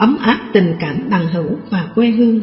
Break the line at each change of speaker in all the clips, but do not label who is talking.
ấm áp tình cảm bằng hữu và quê hương.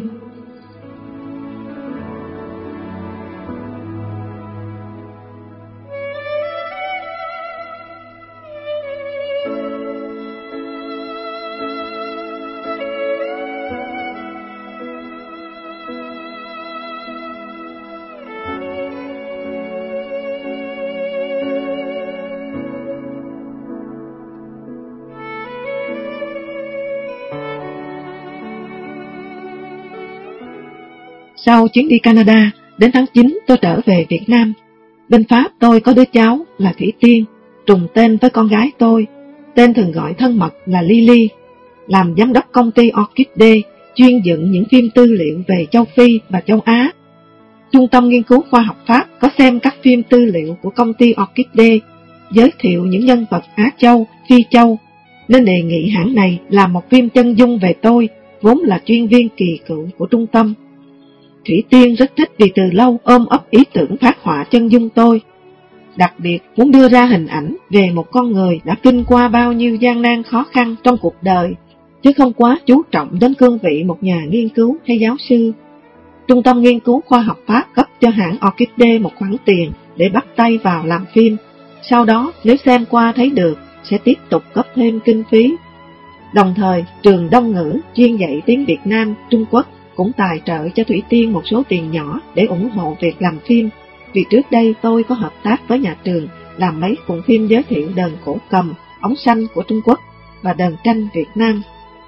Sau chuyến đi Canada, đến tháng 9 tôi trở về Việt Nam. Bên Pháp tôi có đứa cháu là Thủy Tiên, trùng tên với con gái tôi, tên thường gọi thân mật là Lily, làm giám đốc công ty Orchid Day, chuyên dựng những phim tư liệu về châu Phi và châu Á. Trung tâm nghiên cứu khoa học Pháp có xem các phim tư liệu của công ty Orchid Day, giới thiệu những nhân vật Á Châu, Phi Châu, nên đề nghị hãng này làm một phim chân dung về tôi, vốn là chuyên viên kỳ cựu của trung tâm. Thủy Tiên rất thích vì từ lâu ôm ấp ý tưởng phát họa chân dung tôi, đặc biệt muốn đưa ra hình ảnh về một con người đã kinh qua bao nhiêu gian nan khó khăn trong cuộc đời, chứ không quá chú trọng đến cương vị một nhà nghiên cứu hay giáo sư. Trung tâm nghiên cứu khoa học Pháp cấp cho hãng Orchid Day một khoản tiền để bắt tay vào làm phim, sau đó nếu xem qua thấy được sẽ tiếp tục cấp thêm kinh phí. Đồng thời, trường Đông ngữ chuyên dạy tiếng Việt Nam, Trung Quốc cũng tài trợ cho Thủy Tiên một số tiền nhỏ để ủng hộ việc làm phim, vì trước đây tôi có hợp tác với nhà trường làm mấy cuộn phim giới thiệu đờn cổ cầm, ống xanh của Trung Quốc và đờn tranh Việt Nam.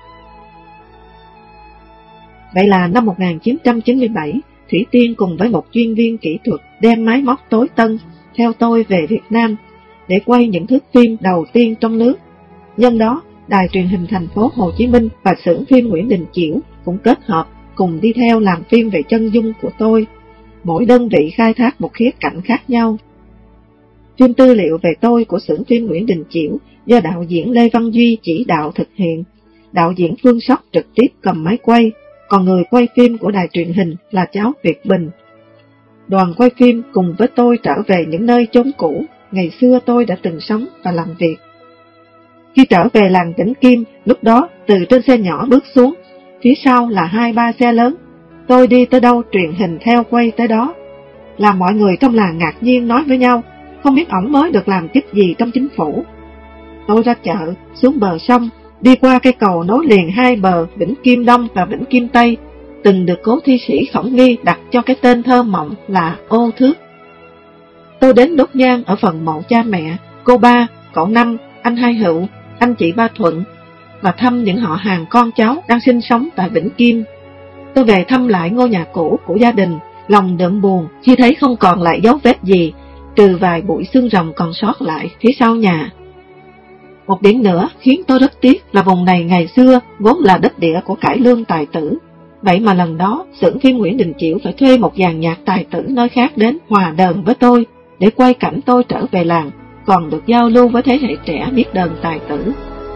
Vậy là năm 1997, Thủy Tiên cùng với một chuyên viên kỹ thuật đem máy móc tối tân theo tôi về Việt Nam để quay những thước phim đầu tiên trong nước. Nhân đó, Đài truyền hình thành phố Hồ Chí Minh và xưởng phim Nguyễn Đình Chiểu cũng kết hợp cùng đi theo làm phim về chân dung của tôi, mỗi đơn vị khai thác một khía cạnh khác nhau. Phim tư liệu về tôi của xưởng phim Nguyễn Đình Chiểu do đạo diễn Lê Văn Duy chỉ đạo thực hiện, đạo diễn Phương Sóc trực tiếp cầm máy quay, còn người quay phim của đài truyền hình là cháu Việt Bình. Đoàn quay phim cùng với tôi trở về những nơi chốn cũ ngày xưa tôi đã từng sống và làm việc. Khi trở về làng Vĩnh Kim, lúc đó từ trên xe nhỏ bước xuống, phía sau là 2-3 xe lớn. Tôi đi tới đâu truyền hình theo quay tới đó, làm mọi người trong làng ngạc nhiên nói với nhau, không biết ổng mới được làm chức gì trong chính phủ. Tôi ra chợ, xuống bờ sông, đi qua cây cầu nối liền hai bờ Vĩnh Kim Đông và Vĩnh Kim Tây, từng được cố thi sĩ Khổng Nghi đặt cho cái tên thơ mộng là Ô Thước. Tôi đến đốt nhang ở phần mộ cha mẹ, cô Ba, cậu Năm, anh Hai Hữu, anh chị Ba Thuận, và thăm những họ hàng con cháu đang sinh sống tại Vĩnh Kim. Tôi về thăm lại ngôi nhà cũ của gia đình, lòng đượm buồn khi thấy không còn lại dấu vết gì, trừ vài bụi xương rồng còn sót lại phía sau nhà. Một điểm nữa khiến tôi rất tiếc là vùng này ngày xưa vốn là đất địa của cải lương tài tử. Vậy mà lần đó, xưởng phim Nguyễn Đình Chiểu phải thuê một dàn nhạc tài tử nơi khác đến hòa đờn với tôi, để quay cảnh tôi trở về làng, còn được giao lưu với thế hệ trẻ biết đờn tài tử.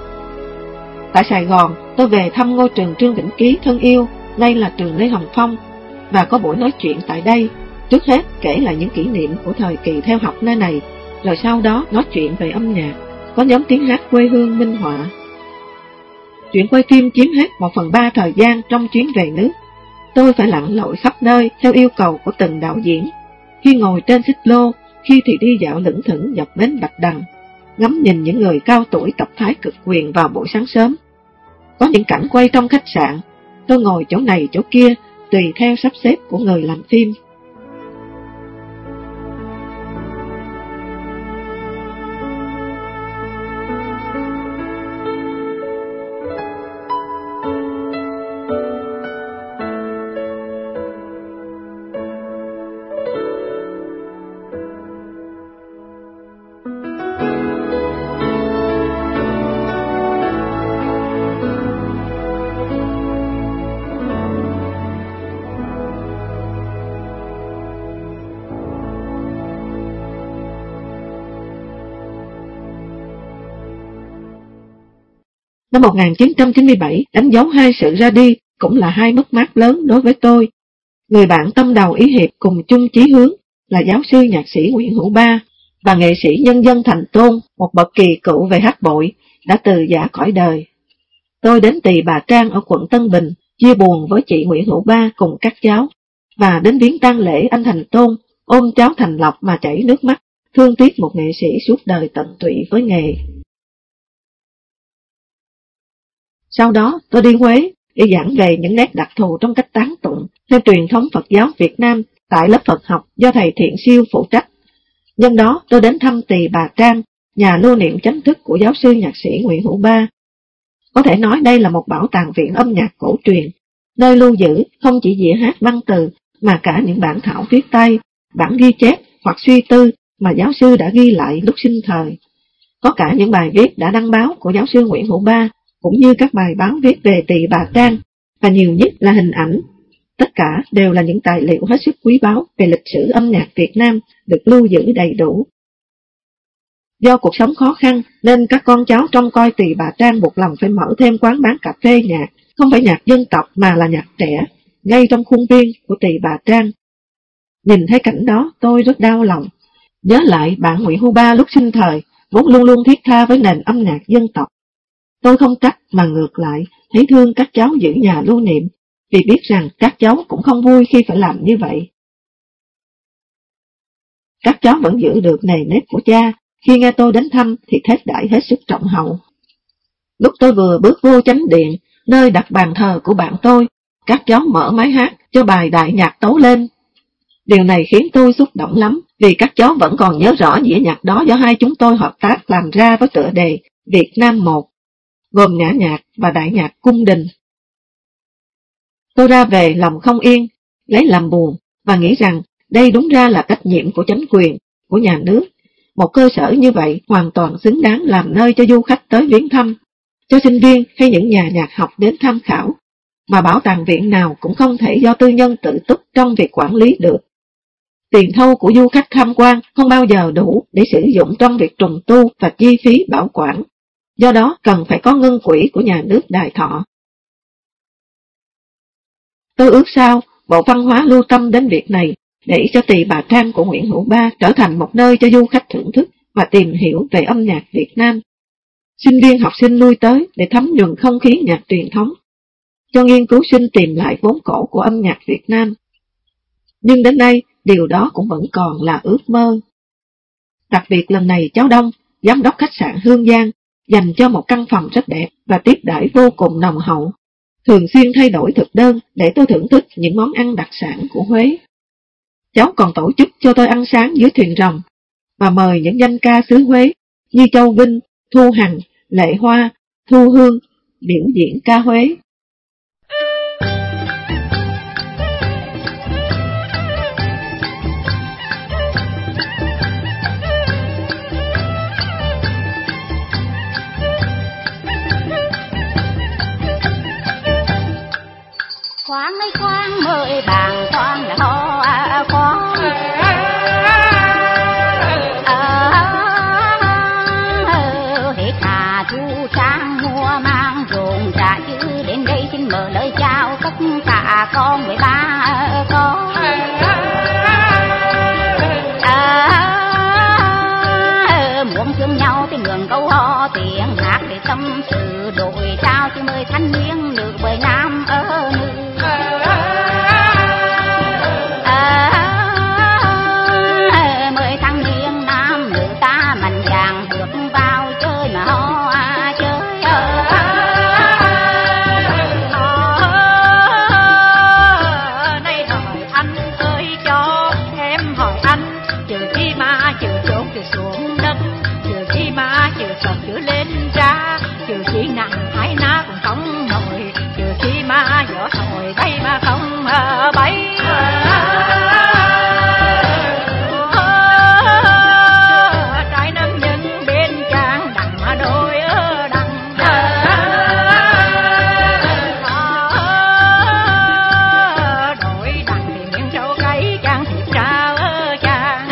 Tại Sài Gòn, tôi về thăm ngôi trường Trương Vĩnh Ký thân yêu, nay là trường Lê Hồng Phong, và có buổi nói chuyện tại đây. Trước hết kể lại những kỷ niệm của thời kỳ theo học nơi này, rồi sau đó nói chuyện về âm nhạc, có nhóm tiếng hát quê hương minh họa. Chuyện quay phim chiếm hết 1/3 thời gian trong chuyến về nước. Tôi phải lặn lội khắp nơi theo yêu cầu của từng đạo diễn. Khi ngồi trên xích lô, khi thì đi dạo lững thững dọc bến Bạch Đằng, ngắm nhìn những người cao tuổi tập thái cực quyền vào buổi sáng sớm. Có những cảnh quay trong khách sạn, tôi ngồi chỗ này chỗ kia, tùy theo sắp xếp của người làm phim. Năm 1997 đánh dấu hai sự ra đi, cũng là hai mất mát lớn đối với tôi. Người bạn tâm đầu ý hiệp cùng chung chí hướng là giáo sư nhạc sĩ Nguyễn Hữu Ba và nghệ sĩ nhân dân Thành Tôn, một bậc kỳ cựu về hát bội, đã từ giã cõi đời. Tôi đến Tỳ Bà Trang ở quận Tân Bình, chia buồn với chị Nguyễn Hữu Ba cùng các cháu, và đến viếng tang lễ anh Thành Tôn, ôm cháu Thành Lộc mà chảy nước mắt, thương tiếc một nghệ sĩ suốt đời tận tụy với nghề. Sau đó, tôi đi Huế để giảng về những nét đặc thù trong cách tán tụng theo truyền thống Phật giáo Việt Nam tại lớp Phật học do thầy Thiện Siêu phụ trách. Nhân đó, tôi đến thăm Tỳ Bà Trang, nhà lưu niệm chánh thức của giáo sư nhạc sĩ Nguyễn Hữu Ba. Có thể nói đây là một bảo tàng viện âm nhạc cổ truyền, nơi lưu giữ không chỉ dĩa hát văn từ mà cả những bản thảo viết tay, bản ghi chép hoặc suy tư mà giáo sư đã ghi lại lúc sinh thời. Có cả những bài viết đã đăng báo của giáo sư Nguyễn Hữu Ba, cũng như các bài báo viết về Tỳ Bà Trang, và nhiều nhất là hình ảnh. Tất cả đều là những tài liệu hết sức quý báu về lịch sử âm nhạc Việt Nam được lưu giữ đầy đủ. Do cuộc sống khó khăn nên các con cháu trông coi Tỳ Bà Trang buộc lòng phải mở thêm quán bán cà phê nhạc, không phải nhạc dân tộc mà là nhạc trẻ, ngay trong khuôn viên của Tỳ Bà Trang. Nhìn thấy cảnh đó tôi rất đau lòng, nhớ lại bạn Nguyễn Hữu Ba lúc sinh thời, vốn luôn luôn thiết tha với nền âm nhạc dân tộc. Tôi không trách mà ngược lại, thấy thương các cháu giữ nhà lưu niệm, vì biết rằng các cháu cũng không vui khi phải làm như vậy. Các cháu vẫn giữ được nề nếp của cha, khi nghe tôi đến thăm thì thết đãi hết sức trọng hậu. Lúc tôi vừa bước vô chánh điện, nơi đặt bàn thờ của bạn tôi, các cháu mở máy hát cho bài đại nhạc tấu lên. Điều này khiến tôi xúc động lắm, vì các cháu vẫn còn nhớ rõ dĩa nhạc đó do hai chúng tôi hợp tác làm ra với tựa đề Việt Nam 1, gồm nhã nhạc và đại nhạc cung đình. Tôi ra về lòng không yên, lấy làm buồn và nghĩ rằng đây đúng ra là trách nhiệm của chính quyền, của nhà nước. Một cơ sở như vậy hoàn toàn xứng đáng làm nơi cho du khách tới viếng thăm, cho sinh viên hay những nhà nhạc học đến tham khảo, mà bảo tàng viện nào cũng không thể do tư nhân tự túc trong việc quản lý được. Tiền thâu của du khách tham quan không bao giờ đủ để sử dụng trong việc trùng tu và chi phí bảo quản. Do đó cần phải có ngân quỹ của nhà nước đài thọ. Tôi ước sao Bộ Văn hóa lưu tâm đến việc này để cho Tỳ Bà Trang của Nguyễn Hữu Ba trở thành một nơi cho du khách thưởng thức và tìm hiểu về âm nhạc Việt Nam. Sinh viên học sinh lui tới để thấm nhuần không khí nhạc truyền thống, cho nghiên cứu sinh tìm lại vốn cổ của âm nhạc Việt Nam. Nhưng đến nay, điều đó cũng vẫn còn là ước mơ. Đặc biệt lần này cháu Đông, giám đốc khách sạn Hương Giang, dành cho một căn phòng rất đẹp và tiếp đãi vô cùng nồng hậu, thường xuyên thay đổi thực đơn để tôi thưởng thức những món ăn đặc sản của Huế. Cháu còn tổ chức cho tôi ăn sáng dưới thuyền rồng và mời những danh ca xứ Huế như Châu Vinh, Thu Hằng, Lệ Hoa, Thu Hương biểu diễn ca Huế.
Khoan ơi khoan mời bàn khoan là ho khoan, hết hà thu sang mùa mang rộn rã chứ đến đây xin mở lời chào tất cả con với ba con. Muốn thương nhau thì mượn câu hò tiếng hát để tâm sự đổi trao thì mời thanh niên nữ bởi nam ở nữ. Mời thanh niên nam nữ ta mạnh dạn bước vào chơi mà ho chơi.
Này hỏi anh ơi cho em hỏi anh, trừ khi mà trừ trốn trừ xuống đất, trừ khi mà trừ sọt trừ lên ra, trừ khi nặng hay ná cũng không nổi, trừ khi mà gió thổi bay mà không bay. Trái nam nhân bên trang đặng mà đôi đặng. Đôi đặng thì miếng rau cấy trang thịt ra chàng.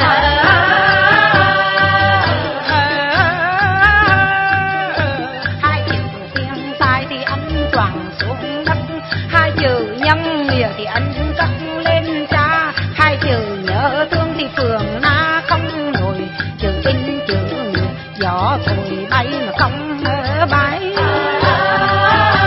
Hai chữ tiền tài thì anh choàng xuống đất, hai chữ nhân nghĩa thì anh cất lên cha, hai chữ nhớ thương thì phường na không nổi, chữ in chữ nghĩa gió thổi bay mà không bay.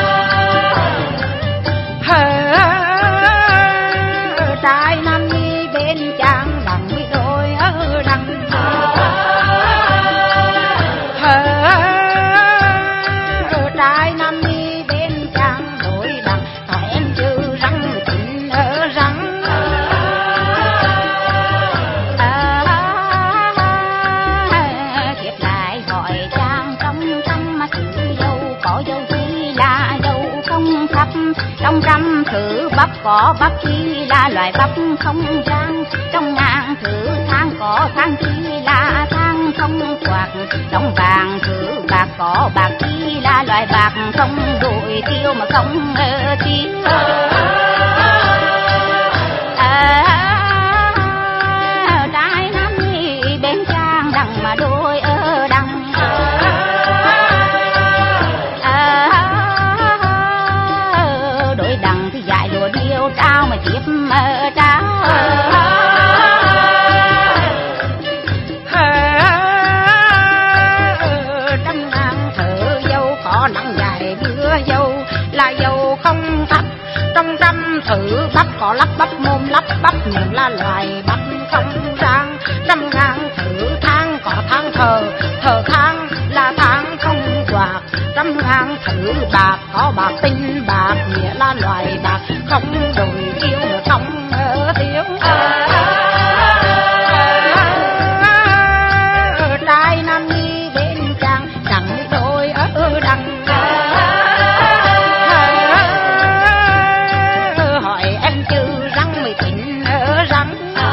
bắp có bắp chi là loại bắp không rang, trong ngàn thứ than có than chi là than không quạt, trong vàng thứ bạc có bạc chi là loại bạc không đổi tiêu mà không chi. Trái Nam Nhi bên trang đằng mà đôi ở đằng, đôi đằng thì dạy lùa điêu trao mà tiếp trao. Trăm ngàn thợ dâu có nắng dài bữa dâu là dâu không thấp, trong trăm thử bắp có lắp bắp mồm lắp bắp miệng là loài bắp không rang, trăm ngàn thử than có than thờ than là than không quạt, trăm ngàn thử bạc có bạc tinh bạc nghĩa là loài bạc không đổi tiêu không thiếu. Trai Nam Nhi bên trang chẳng đôi ở đằng, hỏi em chữ răng mới tính ở răng.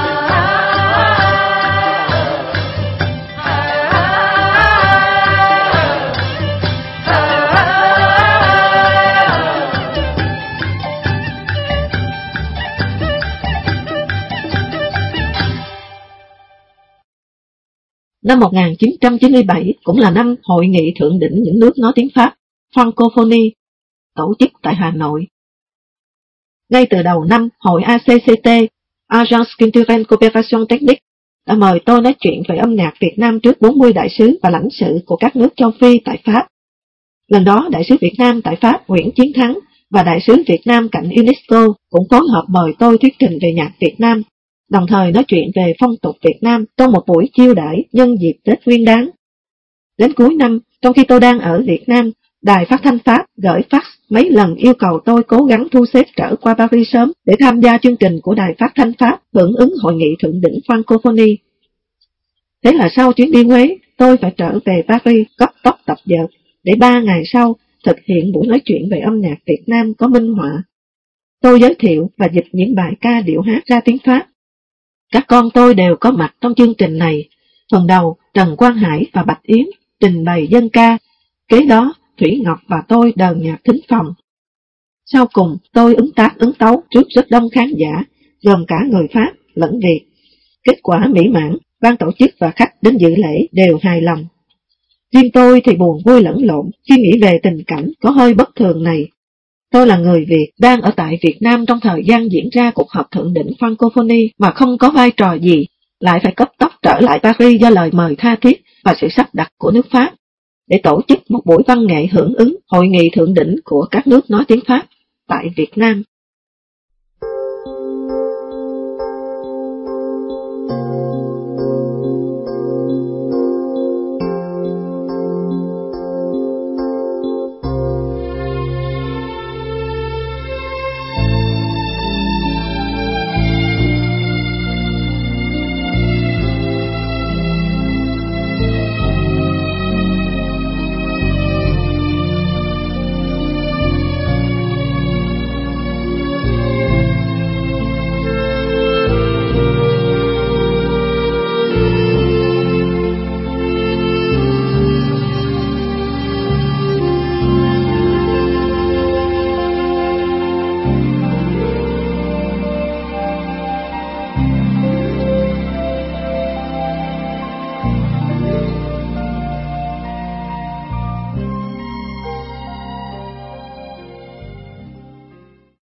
Năm 1997 cũng là năm Hội nghị thượng đỉnh những nước nói tiếng Pháp, Francophonie, tổ chức tại Hà Nội. Ngay từ đầu năm, Hội ACCT, Agence Culturelle Coopération Technique, đã mời tôi nói chuyện về âm nhạc Việt Nam trước 40 đại sứ và lãnh sự của các nước châu Phi tại Pháp. Lần đó, đại sứ Việt Nam tại Pháp Nguyễn Chiến Thắng và đại sứ Việt Nam cạnh UNESCO cũng phối hợp mời tôi thuyết trình về nhạc Việt Nam, đồng thời nói chuyện về phong tục Việt Nam trong một buổi chiêu đãi nhân dịp Tết Nguyên Đán. Đến cuối năm, trong khi tôi đang ở Việt Nam, Đài Phát thanh Pháp gửi fax mấy lần yêu cầu tôi cố gắng thu xếp trở qua Paris sớm để tham gia chương trình của Đài Phát thanh Pháp hưởng ứng Hội nghị thượng đỉnh Francophonie. Thế là sau chuyến đi Huế, tôi phải trở về Paris cấp tốc tập dượt để 3 ngày sau thực hiện buổi nói chuyện về âm nhạc Việt Nam có minh họa. Tôi giới thiệu và dịch những bài ca điệu hát ra tiếng Pháp. Các con tôi đều có mặt trong chương trình này. Phần đầu, Trần Quang Hải và Bạch Yến trình bày dân ca. Kế đó, Thủy Ngọc và tôi đờn nhạc thính phòng. Sau cùng, tôi ứng tác ứng tấu trước rất đông khán giả, gồm cả người Pháp lẫn Việt. Kết quả mỹ mãn, ban tổ chức và khách đến dự lễ đều hài lòng. Riêng tôi thì buồn vui lẫn lộn khi nghĩ về tình cảnh có hơi bất thường này. Tôi là người Việt đang ở tại Việt Nam trong thời gian diễn ra cuộc họp thượng đỉnh Francophonie mà không có vai trò gì, lại phải cấp tốc trở lại Paris do lời mời tha thiết và sự sắp đặt của nước Pháp để tổ chức một buổi văn nghệ hưởng ứng Hội nghị thượng đỉnh của các nước nói tiếng Pháp tại Việt Nam.